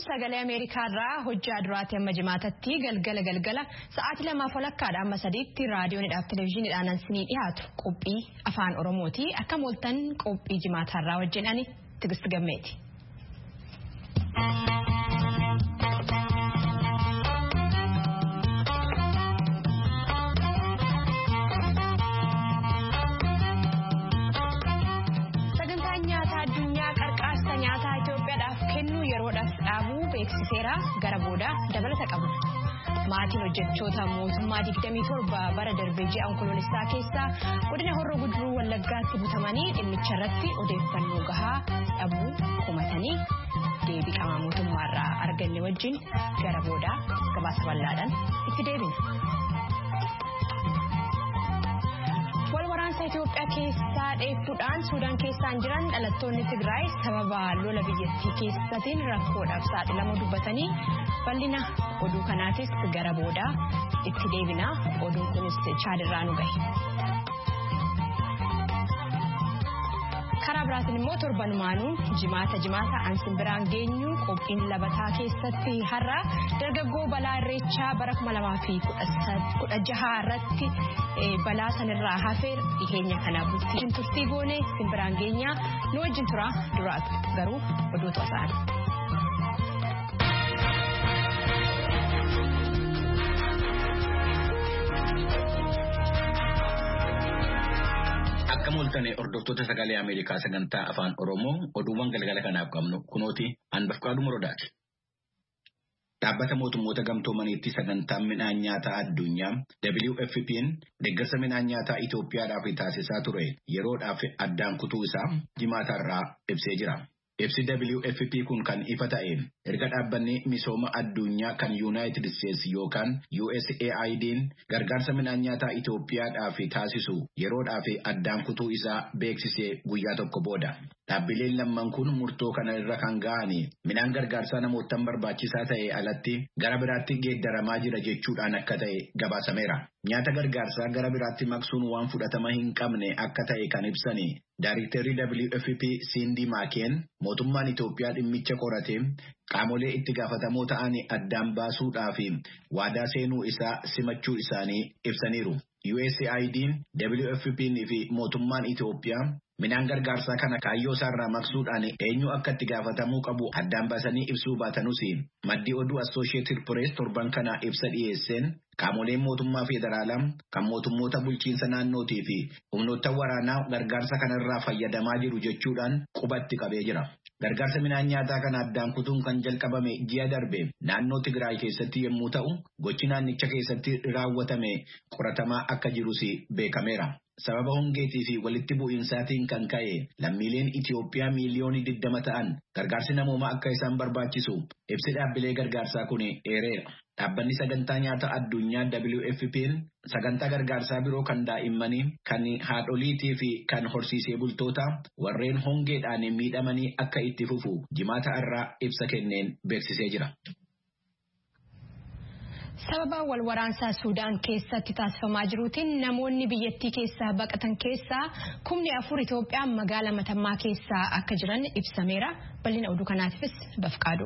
sagalee Ameerikaa irraa hojjaa duraatti amma jimaatatti galgala sa'aatii 2:00 amma 3tti raadiyoonidhaaf televezyiiniidhaan ansinii dhiyaatu qophii afaan Oromooti akka mooltan qophii jimaataa irraa wajjin ani Tigist Gammeeti. Seera gara booda dabalata qabu. Maatiin hojjechoota mootummaa 27 bara darbee ji'a onkoloolessaa keessa godina Horroo Guduruu Wallaggaatti butamanii dhimmicha irratti odeeffannoo gahaa dhabuu komatanii deebii qaama mootummaarraa arganne wajjin gara booda gabaasa bal'aadhaan itti deebina. Walwaraansa Itoophiyaa keessaa dheeffuudhaan Suudaan keessaan jiran dhalattoonni Tigraay sababa lola biyyattii keessatiin rakkoodhaaf saaxilamuu dubbatanii bal'ina oduu kanaatis gara booda itti deebina. Oduun kunis Chaadirraa nu gahe. Karaa biraatiin immoo torbanumaanuu jimaata ansin biraan geenyu qophiin labataa keessatti har'a dargaggoo balaa irreechaa bara 2016 irratti balaa sanirraa hafeer dhiheenya kana bultiin turtii goone simbiraan geenya nu wajjin tura duraatu garuu oduu tosaan. Multane hordoftoota sagalee Ameerikaa sagantaa afaan Oromoo oduuwwan galgala kanaaf qabnu kunooti Anbafqaaduu Morodaati. Dhaabbata mootummoota gamtoomaniitti sagantaan midhaan nyaataa addunyaa WFP'n deeggarsa midhaan nyaataa Itoophiyaadhaaf taasisaa ture yeroodhaaf addaan kutuu isaa jimaatarraa ibsee jira. Ibsi WFP kun kan ifa ta'e erga dhaabbanni misooma addunyaa kan United States yookaan USAID'n gargaarsa midhaan nyaataa Itoophiyaadhaaf taasisu yeroodhaaf addaan kutuu isaa beeksisee guyyaa tokko booda. Dhaabbileen lamman kun murtoo kana irra kan ga'ani midhaan gargaarsaa namootaan barbaachisaa ta'e alatti gara biraatti geeddaramaa jira jechuudhaan akka ta'e gabaasameera. Nyaata gargaarsaa gara biraatti maqsuun waan fudhatama hin qabne akka ta'e kan ibsani. Daayiriktarri WFP Cindy Mackeen mootummaan Itoophiyaa dhimmicha qorate qaamolee itti gaafatamoo ta'an addaan baasuudhaaf waadaa seenuu isaa simachuu isaanii ibsaniiru. USAID'n WFP'n fi mootummaan Itoophiyaa midhaan gargaarsaa kana kaayyoo isaarraa maqsuudhaan eenyu akka itti gaafatamuu qabu addaan baasanii ibsuu baatanuus maddi oduu Associated Press torban kana ibsa dhiyeesseen qaamoleen mootummaa federaalaa kan mootummoota bulchiinsa naannootii fi humnoota waraanaa gargaarsa kanarraa fayyadamaa jiru jechuudhaan qubatti qabee jira. Gargaarsa midhaan nyaataa kana addaan kutuun kan jalqabame ji'a darbe naannoo Tigraay keessatti yommuu ta'u gochi naannicha keessatti raawwatame qoratamaa akka jirus beekameera. Sababa hongeetii fi walitti bu'iinsaatiin kan ka'e lammiileen Itoophiyaa miiliyoonii 20 ta'an gargaarsi namoomaa akka isaan barbaachisu ibsi dhaabbilee gargaarsaa kun eereera. Dhaabbanni sagantaa nyaata addunyaa WFP'n sagantaa gargaarsaa biroo kan daa'immanii kan haadholiitii fi kan horsiisee bultoota warreen hongeedhaan miidhamanii akka itti fufu jimaata irraa ibsa kenneen beeksisee jira. Sababa walwaraansaa Suudaan keessatti taasifamaa jiruutiin namoonni biyyattii keessaa baqatan keessaa 4,000 Itoophiyaa magaalaa Matammaa keessaa akka jiran ibsameera. Bal'ina oduu kanaatiifis Bafqaadu.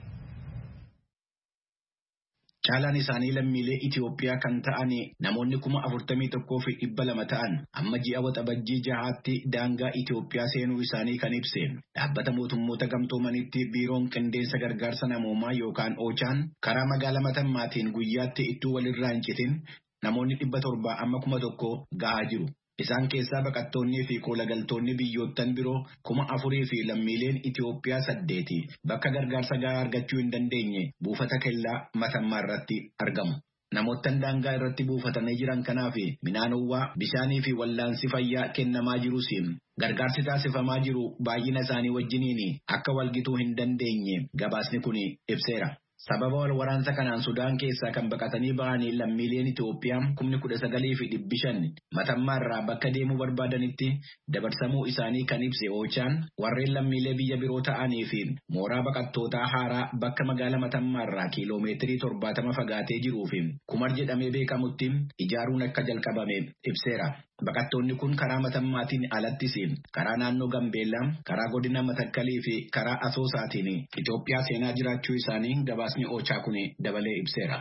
Caalaan isaanii lammiilee Itoophiyaa kan ta'an namoonni 41,200 ta'an amma ji'a waxabajjii 6tti daangaa Itoophiyaa seenuu isaanii kan ibse dhaabbata mootummoota gamtoomanitti biiroon qindeessa gargaarsa namoomaa yookaan OCHA'n karaa magaalaa Matammaatiin guyyaatti ittuu walirraa hin citin namoonni 700 amma 1,000 gahaa jiru. Isaan keessaa baqattoonnii fi koolagaltoonni biyyoottan biroo 4,000 fi lammiileen Itoophiyaa 8 bakka gargaarsa gahaa argachuu hin dandeenye buufata kellaa Matammaa irratti argamu. Namoottan daangaa irratti buufatanii jiran kanaaf midhaanowwaa bishaanii fi wallaansi fayyaa kennamaa jirus gargaarsi taasifamaa jiru baay'ina isaanii wajjiniin akka walgituu hin dandeenye gabaasni kun ibseera. Sababa walwaraansa kanaan Sudaan keessaa kan baqatanii ba'anii lammiileen Itoophiyaa 19,500 Matammaa irraa bakka deemuu barbaadanitti dabarsamuu isaanii kan ibse OCHA'n warreen lammiilee biyya biroo ta'anii fi mooraa baqattootaa haaraa bakka magaalaa Matammaa irraa kiiloomeetirii 70 fagaatee jiruu fi Kumar jedhamee beekamutti ijaaruun akka jalqabame ibseera. Baqattoonni kun karaa matammaatiin alattiin karaa naannoo Gambeellaa, karaa godina Matakkalii fi karaa Asoosaatiin Itoophiyaa seenaa jiraachuu isaanii gabaasni Oochaa kun dabalee ibseera.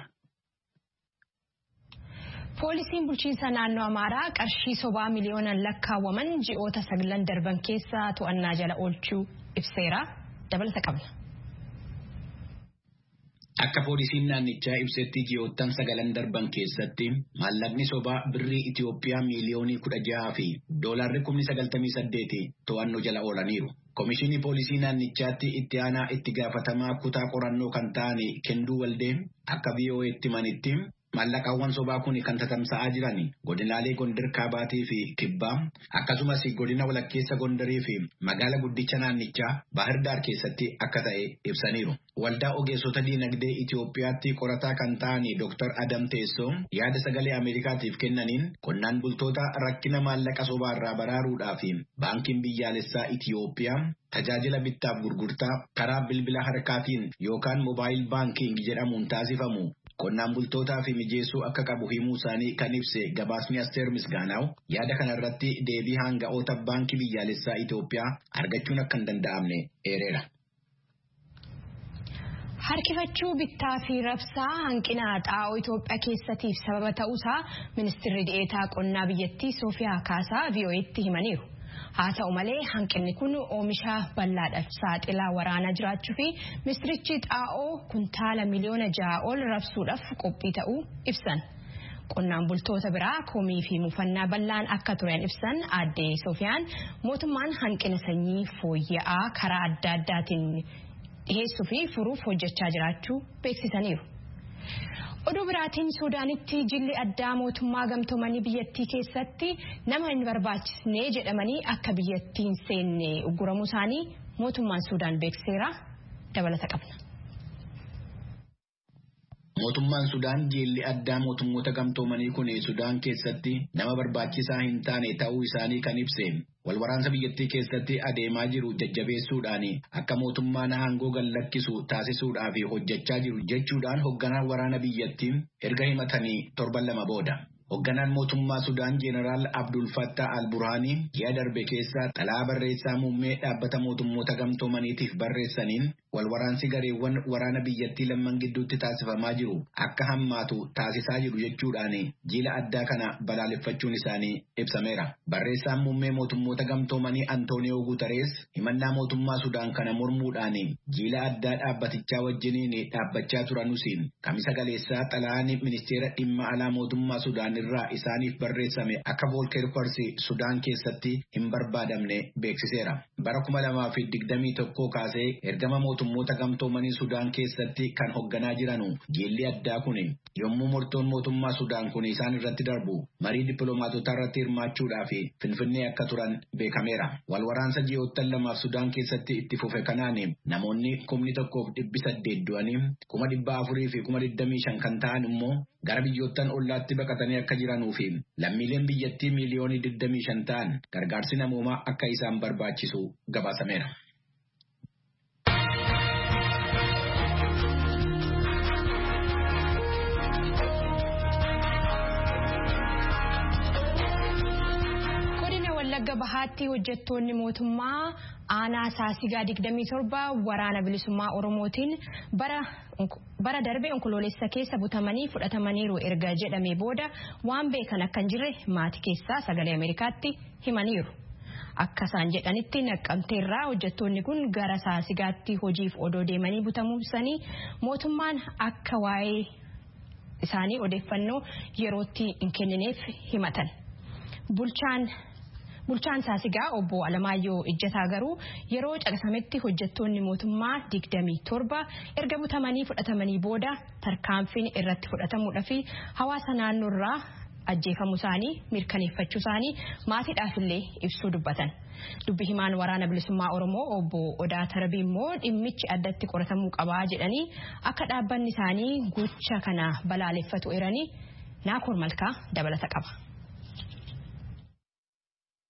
Poolisiin bulchiinsa naannoo Amaaraa qarshii sobaa miliyoonaan lakkaawwaman ji'oota 9 darban keessa to'annaa jala oolchuu ibseera. Dabalata qabna. Akka poolisiin naannichaa ibsetti ji'oottan 9 darban keessatti maallaqni sobaa birrii Itoophiyaa miliyoonii 16 fi doolaarri 98 to'annoo jala oolaniiru. Komishinii poolisii naannichaatti itti aanaa itti gaafatamaa kutaa qorannoo kan ta'an Kenduu Waldee akka VOA'tti manitti maallaqaawwan sobaa kun kan tatamsa'aa jiran godinaalee Gondar Kaabaatii fi Kibbaa akkasumas godina walakkeessa Gondarii fi magaala guddicha naannichaa Bahir Daar keessatti akka ta'e ibsaniiru. Waldaa ogeessota diinagdee Itoophiyaatti qorataa kan ta'an Dr. Adam Teessoo yaada sagalee Ameerikaatiif kennaniin qonnaan bultoota rakkina maallaqa sobaarraa baraaruudhaaf baankiin biyyaalessaa Itoophiyaa tajaajila bittaaf gurgurtaa karaa bilbila harkaatiin yookaan moobaayil baankiing jedhamuun taasifamu. Qonnaan bultootaa fi mijeessuu akka qabu himuu isaanii kan ibse gabaasni Asteer Misgaanaaw yaada kanarratti deebii hanga'oota baankii biyyaalessaa Itoophiyaa argachuun akka hin danda'amne eereera. Harkifachuu bittaa fi rabsaa hanqina xaa'oo Itoophiyaa keessatiif sababa ta'uusaa ministeerri dhiyeetaa qonnaa biyyattii Soofiyaa Kaasaa VOA'tti himaniiru. Haa ta'u malee hanqinni kun oomisha bal'aadhaaf saaxilaa waraanaa jiraachuu fi ministerichi xaa'oo kuntaala miliyoona 6 ol rabsuudhaaf qophii ta'uu ibsan. Qonnaan bultoota biraa komii fi mufannaa bal'aan akka turan ibsan aadde Soofiyaan mootummaan hanqina sanyii fooyya'aa karaa adda addaatiin dhiyeessuu fi furuuf hojjechaa jiraachuu beeksisaniiru. Oduu biraatiin Suudaanitti jilli addaa mootummaa gamtoomanii biyyattii keessatti nama hin barbaachisne jedhamanii akka biyyattiin seenne ugguramuu isaanii mootummaan Suudaan beekseera. Dabalata qabna. Mootummaan Sudaan jilli addaa mootummoota gamtoomanii kun Sudaan keessatti nama barbaachisaa hin taane ta'uu isaanii kan ibse. Walwaraansa biyyattii keessatti adeemaa jiru jajjabeessuudhaan akka mootummaan aangoo gallakkisu taasisuudhaaf hojjechaa jiru jechuudhaan hoogganaan waraana biyyattii erga himatanii torban 2 booda. Hoogganaan mootummaa Sudaan Jeneraal Abdul Fattah al-Burhaanii ji'a darbe keessa xalayaa barreessaa muummee dhaabbata mootummoota gamtoomaniitiif barreessaniin walwaraansi gareewwan waraana biyyattii lamman gidduutti taasifamaa jiru akka hammaatu taasisaa jiru jechuudhaan jila addaa kana balaaleffachuun isaanii ibsameera. Barreessaan muummee mootummoota gamtoomanii Antooniyoo Guutarees himannaa mootummaa Sudaan kana mormuudhaan jila addaa dhaabbatichaa wajjiniin dhaabbachaa turanuus kamisa galeessaa xalayaan ministeera dhimma alaa mootummaa Sudaan irraa isaaniif barreessame akka Volker Persi Sudaan keessatti hin barbaadamne beeksiseera. Bara 2021 kaasee ergama mootummoota gamtoomanii Sudaan keessatti kan hoogganaa jiranu jilli addaa kun yommuu murtoon mootummaa Sudaan kun isaan irratti darbu marii dippiloomaatota irratti hirmaachuudhaaf Finfinnee akka turan beekameera. Walwaraansa ji'oottan 2 Sudaan keessatti itti fufe kanaan namoonni 1,800 du'anii 400 fi 25,000 kan ta'an immoo gara biyyoottan ollaatti baqatanii akka jiranuu fi lammiileen biyyattii miliyoonii 25 ta'an gargaarsi namoomaa akka isaan barbaachisu gabaasameera. Wallagga Bahaatti hojjettoonni mootummaa aanaa Saasigaa 27 waraana bilisummaa Oromootiin bara darbe onkoloolessa keessa butamanii fudhatamaniiru erga jedhamee booda waan beekan akka hin jirre maatii keessaa sagalee Ameerikaatti himaniiru. Akka isaan jedhanitti Naqqamteerraa hojjettoonni kun gara Saasigaatti hojiif odoo deemanii butamuu isaanii mootummaan akka waa'ee isaanii odeeffannoo yerootti hin kennineef himatan. Bulchaan Saasigaa obbo Alamaayyoo Ejjataa garuu yeroo caqasametti hojjettoonni mootummaa 27 erga butamanii fudhatamanii booda tarkaanfiin irratti fudhatamuudha fi hawaasa naannoorraa ajjeefamuu isaanii mirkaneeffachuu isaanii maatiidhaafillee ibsuu dubbatan. Dubbi himaan waraana bilisummaa Oromoo obbo Odaa Tarbii immoo dhimmichi addatti qoratamuu qabaa jedhanii akka dhaabbanni isaanii gocha kana balaaleffatu eeranii Naakoor Malkaa dabalata qaba.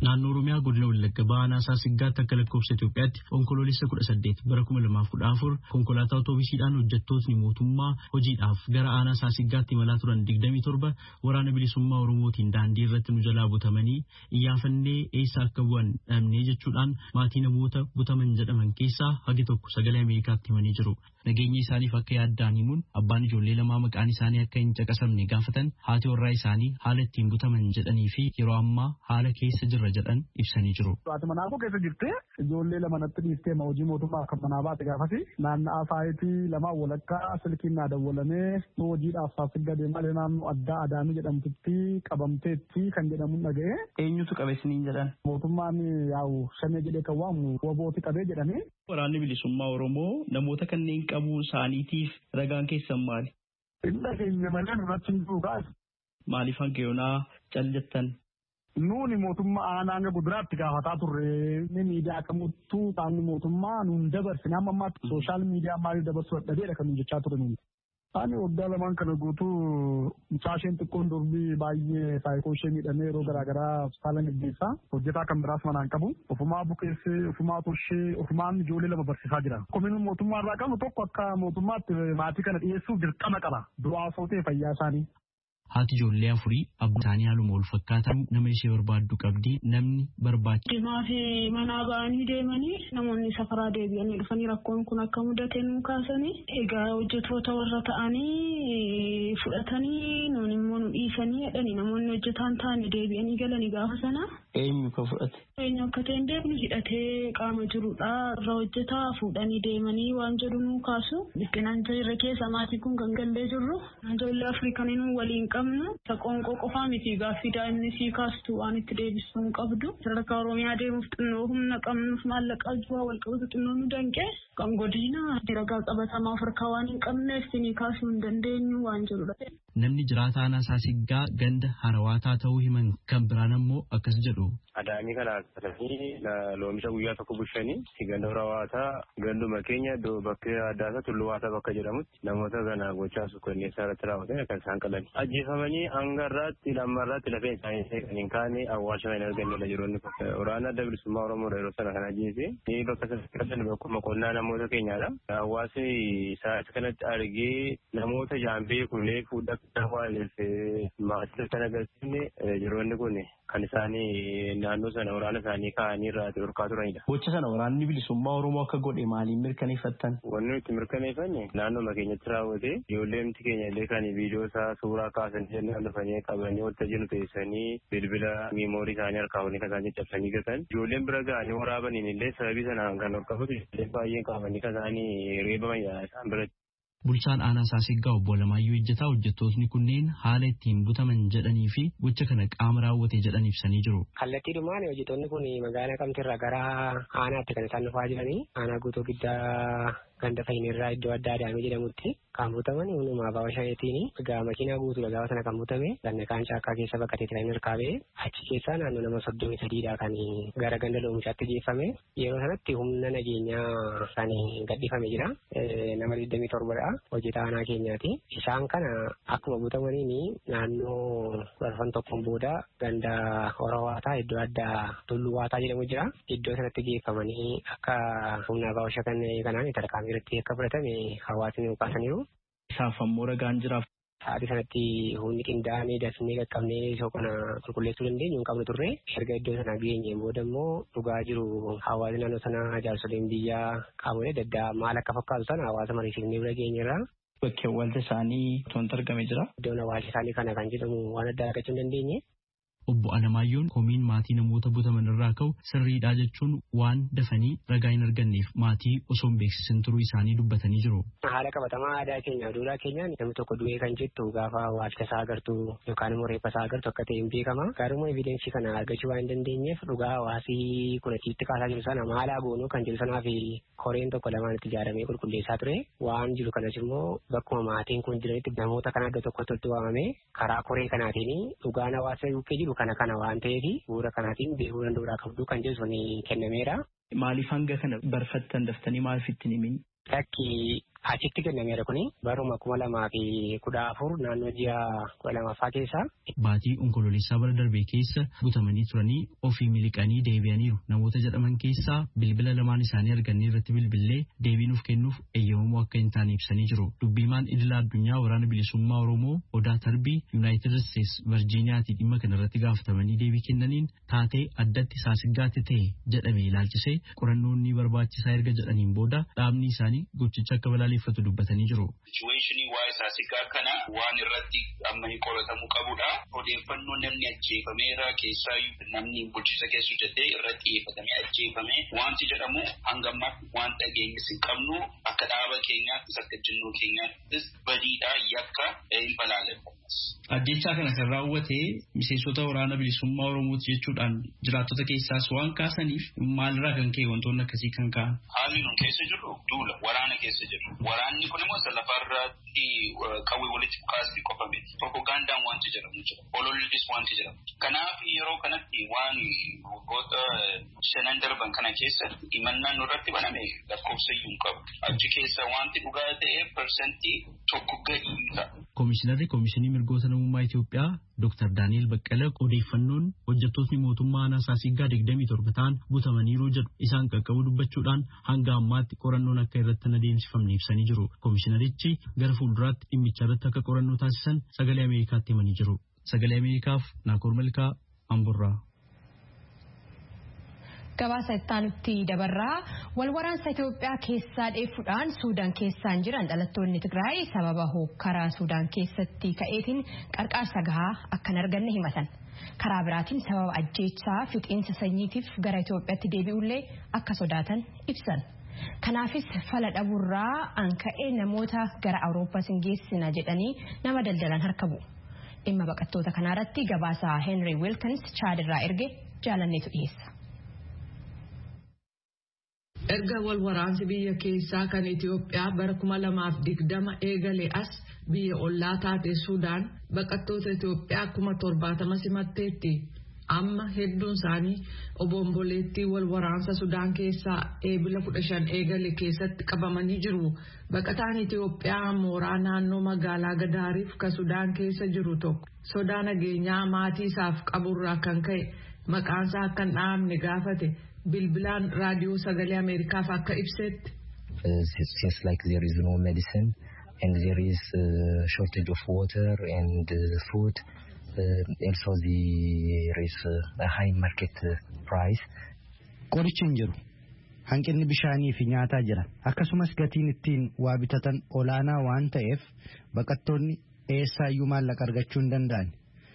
Naannoo Oromiyaa godina Wallagga Baanaa Saasiggaatti akka lakkoofsa Itoophiyaatti onkoloolessa 18 bara 2014 konkolaataa otoobisiidhaan hojjettootni mootummaa hojiidhaaf gara aanaa Saasiggaatti imalaa turan 27 waraana bilisummaa Oromootiin daandii irratti nu jalaa butamanii iyyaafannee eessa akka bu'an dhabnee jechuudhaan maatii namoota butaman jedhaman keessaa hagi tokko sagalee Ameerikaatti himanii jiru. Nageenya isaaniif akka yaaddaan himuun abbaan ijoollee lamaa maqaan isaanii akka hin caqasamne gaafatan haati warraa isaanii haala ittiin butaman jedhanii fi yeroo ammaa haala keessa jirra jedhan ibsanii jiru. Haati manaa koo keessa jirte ijoollee lama natti dhiiftee hojii mootummaa akka manaa baate gaafasi naanna'aa saayitii lamaa walakkaa silkiin naa dawwalamee hojiidhaaf Saasiggaa deemaa naannoo addaa Adaamii jedhamtutti qabamteetti kan jedhamu dhaga'e. Eenyutu qabe isiniin jedhan? Mootummaan yaa'u shanee jedhee kan waamu wobooti qabee jedhanii. Waraanni bilisummaa Oromoo namoota kanneen qabuu isaaniitiif ragaan keessan maali? Inda keenya malee nurratti hin dhugaas. Maaliif hanqeyoonaa callattan? Nuuni mootummaa aanaa guduraatti gaafataa turre miidiyaa kamittuu qaamni mootummaa nuun dabarsine amma ammaatti sooshaal miidiyaa maaliif dabarsuu dadhabeedha kan nuun jechaa ture nuuni. Ani waggaa lamaan kana guutuu mucaasheen xiqqoon durbii baay'ee saayikoo ishee miidhamee yeroo garaagaraa hospitaala gaggeessaa hojjetaa kan biraas manaan qabu ofumaa bukeessee ofumaa toshee ofumaan ijoollee lama barsiisaa jira. Komiin mootummaa irraa qabnu tokko akka mootummaatti maatii kana dhiyeessuuf dirqama qaba du'aa sootee fayyaa isaanii. Haati ijoollee afurii abbaan isaanii haaluma wal fakkaatan nama ishee barbaaddu qabdi namni barbaachisu. Deemaa fi manaa ba'anii deemanii namoonni safaraa deebi'anii dhufanii rakkoon kun akka mudate nu kaasanii egaa hojjetoota warra ta'anii fudhatanii nuun immoo nu dhiisanii jedhanii namoonni hojjetaan ta'anii deebi'anii galanii gaafa sana. Eenyu ka fudhate? Eenyu akka ta'e hin beeknu hidhatee qaama jirudha irra hojjetaa fuudhanii deemanii waan jedhu nu kaasu. Biqinaan jirre keessa maatii kun gangallee jirru ijoollee Afrikanii nu waliin qabnu qoonqoo qofaa miti gaaffii daa'imni sii kaastu waan itti deebisuu hin qabdu sadarkaa Oromiyaa deemuuf xinnoo humna qabnuuf maallaqa ajjaa wal qabatu xinnoo nu danqee kan godina ragaa qabatamaa Afrikaa waan hin qabneef sinii kaasuu hin dandeenyu waan jedhudha. Namni jiraataa aanaa Saasiggaa ganda harawaataa ta'uu himan kan biraan ammoo akkas jedhu. Adaamii kana akkasanii loomisha guyyaa tokko bulchanii ganda harawaataa ganduma keenya bakkee addaa tulluwaataa bakka jedhamutti namoota kana gochaa sukkanneessaa irratti raawwatan kan isaan qalan. Ajjeefamanii hanga irraatti lammarraatti lafeen isaanii kan hin kaane awwaalcha hin argannedha jiroonni kun. Waraana adda bilisummaa Oromoo yeroo sana kan ajjeese bakka sana bakkuma qonnaa namoota keenyaadha. Hawaasni isaa kanatti argee namoota jaambee kunnee fuudhaa maatii kan agarsiifne jiroonni kun kan isaanii naannoo sana waraana isaanii kaa'anii irraa dhorkaa turanidha. Gocha sana waraanni bilisummaa Oromoo akka godhe maaliin mirkaneeffattan? Wanni nuti mirkaneeffanne naannoo keenyatti raawwate ijoolleemti keenya illee kan viidiyoo isaa suuraa kaasan jennaan dhufanii qabanii walitti jiru teessanii bilbila miimoorii isaanii harkaa waliin kan isaanii cabsanii gatan ijoolleen bira ga'anii waraabaniin illee sababii sanaan kan horkafatu ijoolleen baay'een qabanii kan isaanii reebaman isaan biratti. Bulchaan aanaa Saasiggaa obbo Alamaayyoo Ejjetaa hojjettootni kunneen haala ittiin butaman jedhanii fi gocha kana qaama raawwate jedhan ibsanii jiru. Kallattiidhumaan hojjettoonni kun magaalaa Qamteerraa gara aanaatti kan isaan dhufaa jiranii aanaa guutuu giddaa ganda fayyinirraa iddoo adda Adaamii jedhamutti kan butaman hundumaa baawwa shaneetiin egaa makiinaa guutuudha gaafa sana kan butame gannakaan caakkaa keessa bakka teetiraan hirkaabee achi keessaa naannoo nama 33dha kan gara ganda loomishaatti geeffame yeroo sanatti humna nageenyaa kan gadhiifame jira nama 27dha hojjetaa aanaa keenyaati isaan kana akkuma butamaniin naannoo barfan tokkoon booda ganda Horawaataa iddoo addaa Tulluwaataa jedhamu jira iddoo sanatti geeffamanii akka humna baawwa shanee kanaan tarkaanfii irratti akka fudhatame hawaasni kaasaniiru. Isaaf ammoo ragaan jiraaf. Sa'aatii sanatti humni qindaa'amee dafnee qaqqabnee isa kana qulqulleessuu dandeenyu hin qabnu turre erga iddoo sana geenyeen booda immoo dhugaa jiru hawaasni naannoo sana jaarsoleen biyyaa qaamolee adda addaa maal akka fakkaatu sana hawaasa mariisiifnee bira geenyerra. Bakki awwaalcha isaanii wanti argame jira. Iddoon awwaalcha isaanii kana kan jedhamu waan addaa argachuu hin dandeenye. Obbo Alamaayyoon komiin maatii namoota butaman irraa ka'u sirriidhaa jechuun waan dafanii ragaa hin arganneef maatii osoo hin beeksisin turuu isaanii dubbatanii jiru. Haala qabatamaa aadaa keenya duudhaa keenyaan namni tokko du'ee kan jettu gaafa awwaalcha isaa agartu yookaan immoo reeffa isaa agartu akka ta'e hin beekama. Garuu evidensii kana argachuu waan hin dandeenyeef dhugaa hawaasii kun achitti kaasaa jiru sana maalaa goonuu kan jiru sanaa fi koreen tokko lamaan itti ijaaramee qulqulleessaa ture. Waan jiru kanas immoo bakkuma maatiin kun jiranitti namoota kan adda tokkotti walitti waamamee karaa koree kanaatiin dhugaan hawaasa bukkee jiru kana waan ta'eef bu'uura kanaatiin beekuu danda'uudhaa qabdu kan jedhu kennameera. Maaliif hanga kana barfattan daftanii maaliif ittiin himin? Lakki achitti kennameera kuni baruma 2014 naannoo ji'a 12ffaa keessa. Baatii onkololeessaa bara darbee keessa butamanii turanii ofii miliqanii deebi'aniiru. Namoota jedhaman keessaa bilbila lamaan isaanii argannee irratti bilbilee deebii nuuf kennuuf eeyyamamuu akka hin taane ibsanii jiru. Dubbiimaan idila addunyaa waraana bilisummaa Oromoo Odaa Tarbii Yuunaayitid Isteets Virjiiniyaatii dhimma kana irratti gaafatamanii deebii kennaniin taatee addatti saasiggaatti ta'e jedhamee ilaalchisee qorannoon ni barbaachisaa erga jedhaniin booda dhaabni isaanii gochicha akka balaaleffatu dubbatanii jiru. Sichuweeshinii waa'ee saasiggaa kana waan irratti amma hin qoratamuu qabudha. Odeeffannoo namni ajjeefameera keessaa namni bulchiinsa keessa hojjetee irratti xiyyeeffatamee ajjeefame wanti jedhamu hanga ammaatti waan dhageenyis hin qabnu akka dhaaba keenyaattis akka jinnoo keenyaattis badiidhaa yakka hin balaaleffannas. Ajjechaa kana kan raawwate miseensota waraana bilisummaa Oromooti jechuudhaan jiraattota keessaas waan kaasaniif maalirraa kan ka'e wantoonni akkasii kan ka'an. Haalli nun keessa jirru duula waraana keessa jirru. Waraanni kun immoo lafarratti qawwee walitti bukaasni qofa miti. Propagandaan wanti jedhamu jira. Olollis wanti jedhamu. Kanaaf yeroo kanatti waan waggoota 5 darban kana keessatti himannaan nurratti baname lakkoofsayyuu hin qabu. Achi keessa wanti dhugaa ta'e persentii tokko gadi ta'a. Komishinarri Komishinii Mirgoota Namummaa Itoophiyaa Dr. Daani'el Baqqala odeeffannoon hojjettootni mootummaa aanaa Saasiggaa 27 ta'an butamaniiru jedhu isaan qaqqabu dubbachuudhaan hanga ammaatti qorannoon akka irratti adeemsifamne ibsanii jiru. Komishinarichi gara fuulduraatti dhimmicha irratti akka qorannoo taasisan sagalee Ameerikaatti himanii jiru. Sagalee Ameerikaaf Naakoor Malkaa Amborraa. Gabaasa ittaanutti dabarraa wal waraansa Itoophiyaa keessaa dheeffuudhaan Suudaan keessaan jiran dhalattoonni Tigraay sababa hookkaraa Suudaan keessatti ka'eetiin qarqaarsa gahaa akka hin arganne himatan. Karaa biraatiin sababa ajjeechaa fixiinsa sanyiitiif gara Itoophiyaatti deebi'ullee akka sodaatan ibsan. Kanaafis fala dhabuurraa anka'ee namoota gara Awurooppaa sin geessina jedhanii nama daldalan harka bu'u. Dhimma baqattoota kanaarratti gabaasa Henry Wilkins Chaadirraa erge jaalanneetu dhiyeessa. Erga wal waraansi biyya keessaa kan Itoophiyaa bara 2020 eegale as biyya ollaa taate Suudaan baqattoota Itoophiyaa 70,000 simatteetti. Amma hedduun isaanii obomboleettii wal waraansa Suudaan keessaa eebila 15 eegale keessatti qabamanii jiru. Baqataan Itoophiyaa mooraa naannoo magaalaa Gadaariif ka Suudaan keessa jiru tokko sodaa nageenyaa maatii isaaf qaburraa kan ka'e maqaansaa akka hin dhahamne gaafate. Bilbilaan raadiyoo sagalee Ameerikaaf akka ibsetti. Seems like there is no medicine and there is shortage of water and food. Also there is a high market price. Qorichi hin jiru. Hanqinni bishaanii fi nyaataa jira. Akkasumas gatiin ittiin waa bitatan olaanaa waan ta'eef baqattoonni eessaayyuu maallaqa argachuu hin danda'an.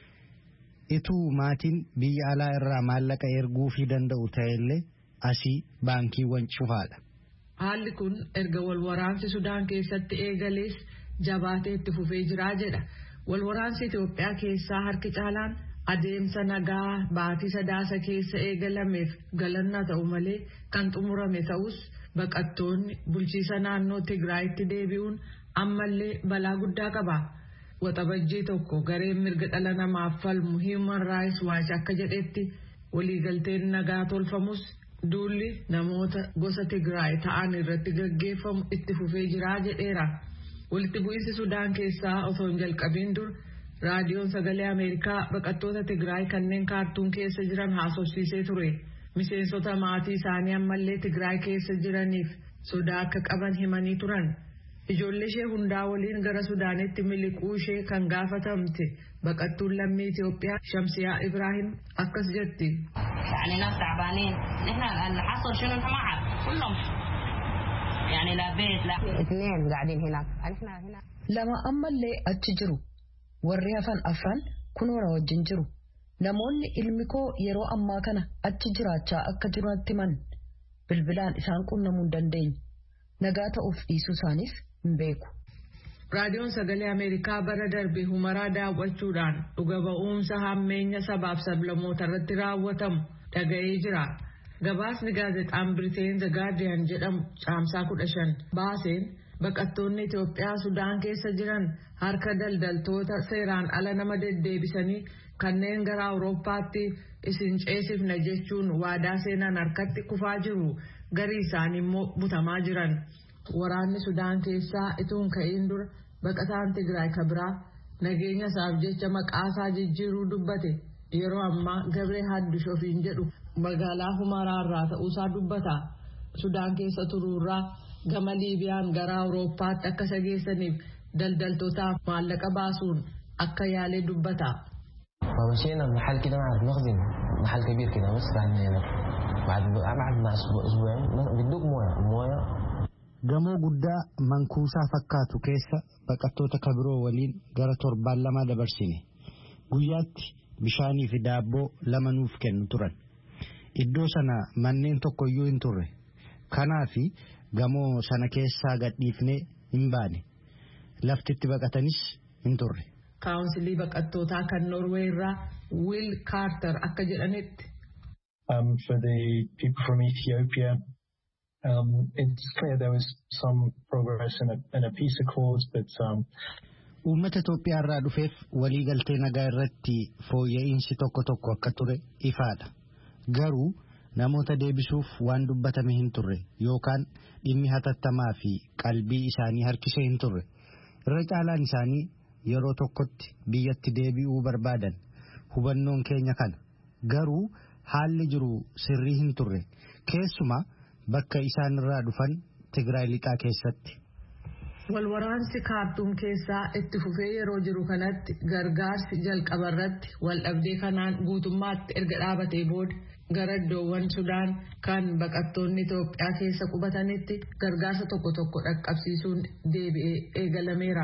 Ituu maatiin biyya alaa irraa maallaqa erguu fi danda'u ta'ellee asii baankiiwwan cufaadha. Haalli kun erga wal waraansi Sudaan keessatti eegalees jabaatee itti fufee jiraa jedha. Wal waraansi Itoophiyaa keessaa harki caalaan adeemsa nagaa baatii Sadaasa keessa eegalameef galannaa ta'u malee kan xumurame ta'us baqattoonni bulchiisa naannoo Tigraayitti deebi'uun ammallee balaa guddaa qaba. Waxabajjii tokko gareen mirga dhala namaaf falmu Human Rights Watch akka jedhetti waliigalteen nagaa tolfamus duulli namoota gosa Tigraay ta'an irratti gaggeeffamu itti fufee jiraa jedheera. Walitti bu'iinsi Sudaan keessaa osoo hin jalqabiin dur raadiyoon sagalee Ameerikaa baqattoota Tigraay kanneen kaartuun keessa jiran haasofsiisee ture. Miseensota maatii isaanii ammallee Tigraay keessa jiraniif sodaa akka qaban himanii turan. Ijoollee ishee hundaa waliin gara Sudaanitti miliquu ishee kan gaafatamte baqattuun lammii Itoophiyaa Shamsiyaa Ibrahim akkas jetti. يعني ناس تعبانين نحن اللي حصل شنو ما عارف كلهم يعني لا بيت لا اثنين قاعدين هناك نحن هنا لما أما اللي أتجرو والريافان أفران كنورا وجنجرو نمون ilmikoo yeroo ammaa kana achi jiraachaa akka jirutti man bilbilaan isaan qunnamuu hin dandeenye nagaa ta'uuf dhiisuu isaanis hin beeku. Raadiyoon sagalee Ameerikaa bara darbe Humaraa daawwachuudhaan dhuga ba'umsa hammeenya sabaaf sablammoota irratti raawwatamu dhaga'ee jira. Gabaasni gaazexaan Biriteen The Guardian jedhamu caamsaa 15 baaseen baqattoonni Itoophiyaa Sudaan keessa jiran harka daldaltoota seeraan ala nama deddeebisanii kanneen gara Awurooppaatti isin ceesifna jechuun waadaa seenan harkatti kufaa jiru. Garii isaanii immoo butamaa jiran. waraanni Sudaan keessaa ituun ka'iin dura baqataan Tigraay kabiraa nageenya isaaf jecha maqaasaa jijjiiruu dubbate yeroo ammaa Gabree Haddush ofiin jedhu magaalaa Humaraarraa ta'uusaa dubbata. Sudaan keessa turuurraa gama Liibiyaan gara Awurooppaatti akka isa geessaniif daldaltootaaf maallaqa baasuun akka yaalee dubbata. ومشينا محل كده ما عرف نخدم محل كبير كده بس فهمنا بعد اسبوعين بدوق مويه gamoo guddaa mankuusaa fakkaatu keessa baqattoota kabiroo waliin gara 7 dabarsine guyyaatti bishaanii fi daabboo 2 nuuf kennu turan. Iddoo sana manneen tokkoyyuu hin turre kanaafi gamoo sana keessaa gadhiifnee hin baane laftitti baqatanis hin turre. Kaawunsilii baqattootaa kan Norway irraa Will Carter akka jedhanitti. For the people from Ethiopia, it's clear there was some progress in a peace accord, but uummata Itoophiyaa irraa dhufeef waliigaltee nagaa irratti fooyya'insi tokko akka ture ifaadha. Garuu namoota deebisuuf waan dubbatame hin turre yookaan dhimmi hatattamaa fi qalbii isaanii harkisee hin turre. Irra caalaan isaanii yeroo tokkotti biyyatti deebi'uu barbaadan. Hubannoon keenya kana. Garuu haalli jiru sirrii hin turre. Keessumaa bakka isaan irraa dhufan Tigraay lixaa keessatti. Walwaraansi Kaartuum keessaa itti fufee yeroo jiru kanatti gargaarsi jalqabarratti waldhabdee kanaan guutummaatti erga dhaabatee booda gara iddoowwan Sudaan kan baqattoonni Itoophiyaa keessa qubatanitti gargaarsa tokko dhaqqabsiisuun deebi'ee eegalameera.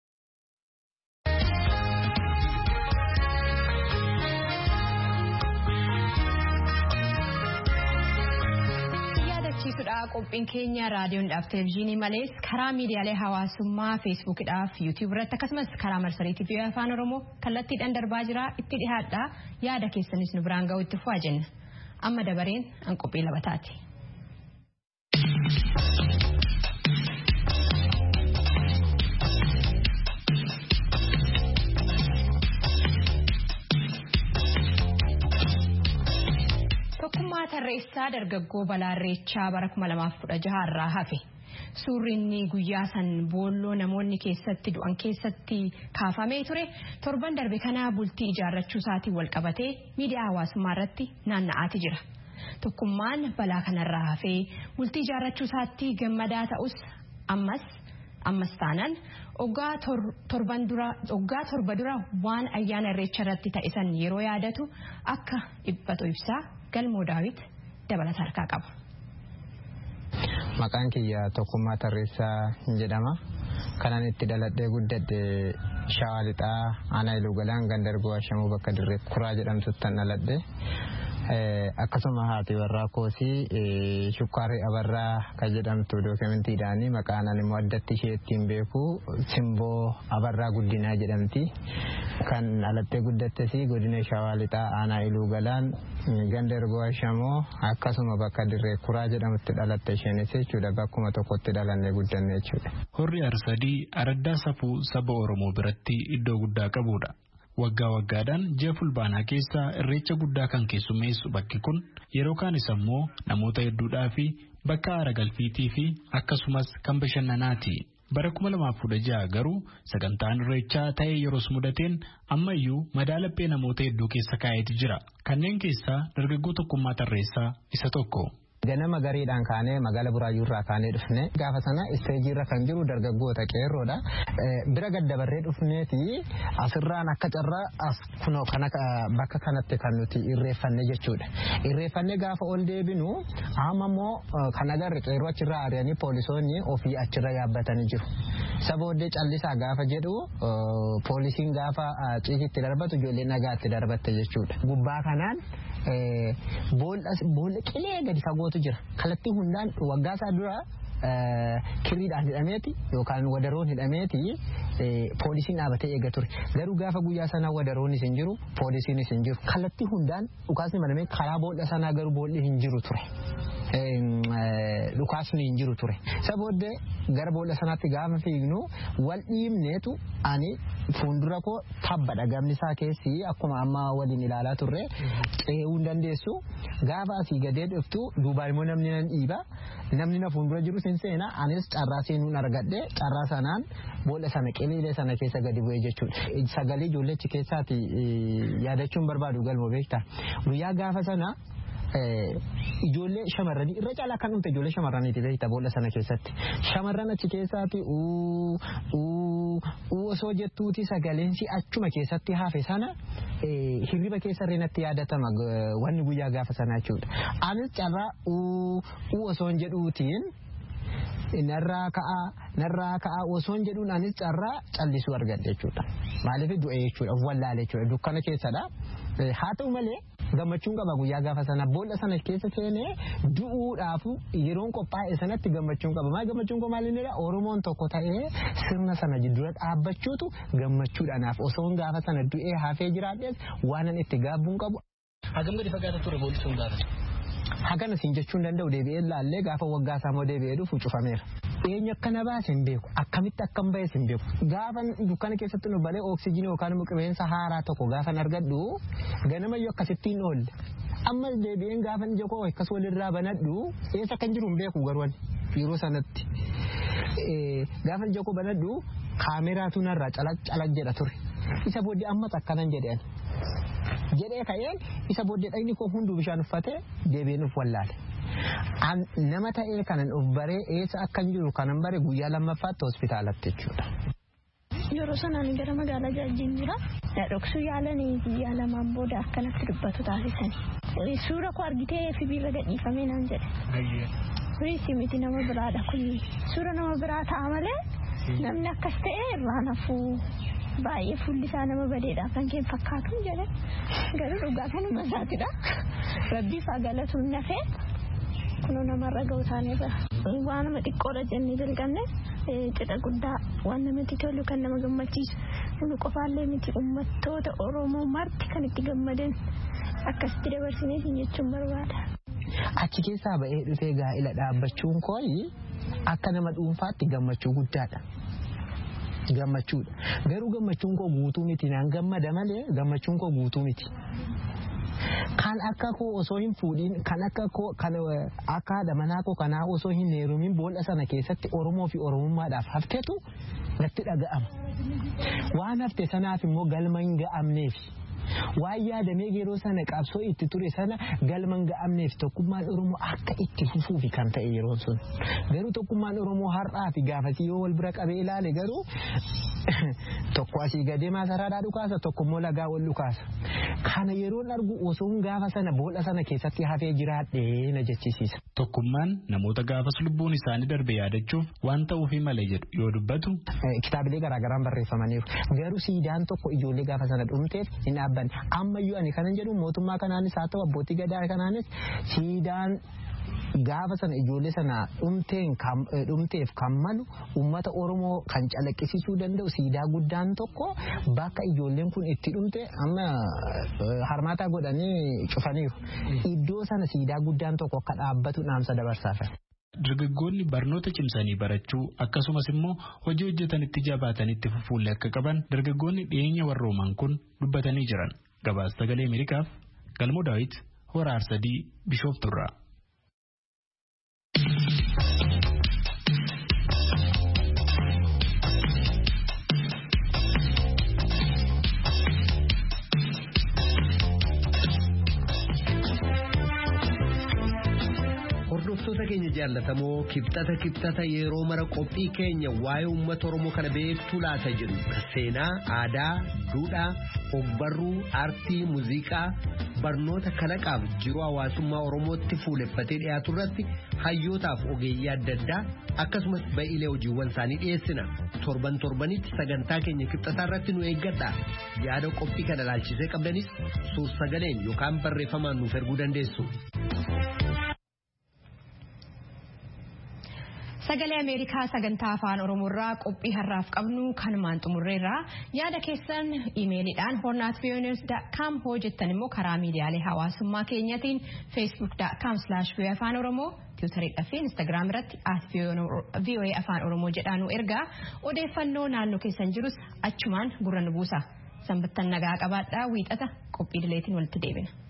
Qophiin keenya raadiyoodhaaf televezyiinii malees karaa miidiyaalee hawaasummaa feesbuukidhaaf yuutiyuub irratti akkasumas karaa marsariitii fi afaan oromoo kallattiidhaan darbaa jira. Itti dhihaadha yaada keessanis nu biraan ga'u itti fufaa jenna. Amma dabareen an qophii labataati. Tarreessaa dargaggoo Balaarreechaa bara 2016 irraa hafe. Suurri inni guyyaa san boolloo namoonni keessatti du'an keessatti kaafamee ture torban darbe kana bultii ijaarrachuu isaatiin wal qabatee miidiyaa hawaasummaa irratti naanna'aati jira. Tokkummaan balaa kanarraa hafee bultii ijaarrachuu isaatti gammadaa ta'us ammas taanaan oggaa torba dura waan ayyaana irreecha irratti ta'e san yeroo yaadatu akka dhiphatu ibsaa. Galmoo Daawit dabalata harkaa qaba. Maqaan kiyya Tokkummaa Tarreessaa jedhama. Kanan itti dhaladhee guddadhe Shawaa Lixaa Aanaa Iluu Galaan Gandargoo Ashamuu bakka Dirree Kuraa jedhamtutti dhaladhe. Akkasuma haati warraa koosii Shukkaarri Abarraa kan jedhamtu dookumentiidhaani maqaan ani immoo addatti ishee ittiin beeku Simboo Abarraa Guddinaa jedhamti. Kan dhalattee guddattes godina Shawaa Lixaa Aanaa Iluu Galaan Gandargoo Ashamoo akkasuma bakka Dirree Kuraa jedhamutti dhalatte isheenis jechuudha. Bakkuma tokkotti dhalannee guddanne jechuudha. Horri Arsadii araddaa safuu saba Oromoo biratti iddoo guddaa qabudha. Waggaa waggaadhaan ji'a fulbaanaa keessa irreecha guddaa kan keessummeessu bakki kun yeroo kaanis ammoo namoota hedduudhaa fi bakka aara galfiitii fi akkasumas kan bashannanaati. Bara 2016 garuu sagantaan irreechaa ta'ee yeroos mudateen ammayyuu madaalaphee namoota hedduu keessa kaa'eeti jira. Kanneen keessaa dargaggoo Tokkummaa Tarreessaa isa tokko. Ganama gariidhaan kaanee magaalaa Buraayyuu irraa kaanee dhufne gaafa sana isteejii irra kan jiru dargaggoota qeerroodha. Bira gaddabarree dhufneeti asirraan akka carraa as kunoo bakka kanatti kan nuti irreeffanne jechuudha. Irreeffanne gaafa ol deebinu amma immoo kan agarre qeerroo achirraa ari'anii poolisoonni ofii achirra yaabbatanii jiru. Sabooddee callisaa gaafa jedhu poolisiin gaafa ciisitti darbatu ijoollee nagaatti darbatte jechuudha. Gubbaa kanaan boolla qilee gadi fagootu jira. Kallattii hundaan waggaa isaa dura kirriidhaan hidhameeti yookaan wadaroon hidhameeti poolisiin dhaabatee eega ture. Garuu gaafa guyyaa sanaa wadaroonis hin jiru, poolisiinis hin jiru. Kallattii hundaan dhukaasni malamee karaa boolla sanaa garuu boolli hin jiru ture. Dhukaasni hin jiru ture. Sabooddee gara boolla sanaatti gaafa fiignu wal dhiibneetu ani fuuldura koo tabbadha gamni isaa keessi akkuma amma waliin ilaalaa turre ce'uu hin dandeessu. Gaafa asii gadee dhuftu duubaa immoo namni nan dhiiba namni na fuuldura jiru sin seena anis carraa seenuun argadhe carraa sanaan boolla sana qiliilee sana keessa gadi bu'ee jechuudha. Sagalee ijoollechi keessaati yaadachuun barbaadu galmoo beektaa. Guyyaa gaafa sana ijoollee shamarranii irra caalaa kan dhumte ijoollee shamarraniiti beektaa boolla sana keessatti. Shamarran achi keessaati osoo jettuuti sagaleensi achuma keessatti hafe sana hirriba keessa reenatti yaadatama wanni guyyaa gaafa sana jechuudha. Anis carraa osoon jedhuutiin narraa ka'aa osoon jedhuun anis carraa callisuu argadhe jechuudha. Maaliif du'e jechuudha wallaale jechuudha dukkana keessadha. Haa ta'u malee gammachuun qaba guyyaa gaafa sana boolla sana keessa seenee du'uudhaaf yeroon qophaa'e sanatti gammachuun qaba. Maal gammachuun koo maal innidha Oromoon tokko ta'ee sirna sana jiddura dhaabbachuutu gammachuudhaanaaf osoon gaafa sana du'ee hafee jiraadhes waanan itti gaabbuun qabu. Hagam gadi fagaata ture boolli sun gaafa. Hagana siin jechuun danda'u deebi'ee laallee gaafa waggaa isaa moo deebi'ee dhufu cufameera. Eenyu akkana baase hin beeku akkamitti akkam bahe hin beeku. Gaafa dukkana keessatti nu balee oksijiinii yookaan immoo qilleensa haaraa tokko gaafa argadhu ganamayyuu akkasittiin oolle. Amma deebi'een gaafa ija koo akkas walirraa banadhu eessa kan jiru hin beeku garuu yeroo sanatti. Gaafa ija koo banadhu kaameraatu narraa calaq jedha ture. Isa booddee ammas akkanan jedheen. Jedhee ka'een isa booddee dhagni koo hunduu bishaan uffatee deebi'een of wallaale. Nama ta'ee kanan of baree eessa akkan jiru kanan bare guyyaa lammaffaatti hospitaalatti jechuudha. Yeroo sanaan gara magaalaa jaajjiin jira. Dhoksuu yaalanii guyyaa lamaan booda akkanatti dubbatu taasisanii. Suura koo argitee sibiila gadhiifamee naan jedhe. Kunis miti nama biraadha kun suura nama biraa ta'a malee namni akkas ta'e irraa nafuu. Baay'ee fuulli isaa nama badeedha kan keen fakkaatu jedhe garuu dhugaa kanuma isaatidha. Rabbii faa galatuun nafee kunoo namarra ga'u taaneerra waan nama xiqqoodha jennee jalqabne cidha guddaa waan namatti tolu kan nama gammachiisu nu qofaallee miti uummattoota Oromoo marti kan itti gammadan akkasitti dabarsinee jechuun barbaada. Achi keessaa ba'ee dhufee gaa'ila dhaabbachuun kooyi akka nama dhuunfaatti gammachuu guddaadha. Gammachuudha. Garuu gammachuun koo guutuu miti naan gammada malee gammachuun koo guutuu miti. Kan akka koo osoo hin fuudhin kan akka koo kan akka haadha manaa koo kanaa osoo hin heerumin boolla sana keessatti Oromoo fi Oromummaadhaaf haftetu natti dhaga'ama. Waan hafte sanaaf immoo galma hin ga'amneef. Waan yaadamee yeroo sana qabsoo itti ture sana galma hin ga'amneef tokkummaan Oromoo akka itti fufuufi kan ta'e yeroon sun. Garuu tokkummaan Oromoo har'aa fi gaafasii yoo wal bira qabee ilaale garuu tokko asii gadee maasaraadhaa dhukaasa tokko immoo lagaa wal dhukaasa. Kana yeroon argu osoon gaafa sana boolla sana keessatti hafee jiraadhee na jechisiisa. Tokkummaan namoota gaafas lubbuun isaanii darbe yaadachuuf waan ta'uufi malee jedhu yoo dubbatu. Kitaabilee garaagaraan barreeffamaniiru. Garuu siidaan tokko ijoollee gaafa sana dhumteef hin dhaabbanne. Ammayyuu ani kanan jedhu mootummaa kanaanis haa ta'u abbootii gadaa kanaanis siidaan gaafa sana ijoollee sana dhumteef kan malu uummata Oromoo kan calaqqisiisuu danda'u siidaa guddaan tokko bakka ijoolleen kun itti dhumte amma harmaataa godhanii cufaniiru. Iddoo sana siidaa guddaan tokko akka dhaabbatu dhaamsa dabarsaaf. Dargaggoonni barnoota cimsanii barachuu akkasumas immoo hojii hojjetanitti jabaatanitti fufuullee akka qaban dargaggoonni dhiyeenya warrooman kun dubbatanii jiran. Gabaasa Sagalee Ameerikaaf Galmoo Daawit Hora Arsadii Bishooftuurraa. Hordoftoota keenya jaallatamoo kibxata yeroo mara qophii keenya waa'ee uummata Oromoo kana beektuu laata jedhu seenaa, aadaa, duudhaa, ogbarruu, aartii, muuziqaa, barnoota kalaqaaf jiruu hawaasummaa Oromootti fuuleffatee dhiyaatu irratti hayyootaaf ogeeyyii adda addaa akkasumas ba'iilee hojiiwwan isaanii dhiyeessina. Torbanitti sagantaa keenya kibxataa irratti nu eeggadha. Yaada qophii kana ilaalchisee qabdanis suur-sagaleen yookaan barreeffamaan nuuf erguu dandeessu. Sagalee Ameerikaa sagantaa afaan Oromoorraa qophii har'aaf qabnu kanumaan xumurreerraa yaada keessan iimeeliidhaan hornaatviyonews.com hojjettan immoo karaa miidiyaalee hawaasummaa keenyatiin facebook.com/voafaanoromoo tiwutariidhaa fi instagram irratti @voa afaan oromoo jedhaanu ergaa odeeffannoo naannoo keessan jirus achumaan gurra nu buusa. Sanbattan nagaa qabaadhaa wiixata qophii dileetiin walitti deebina.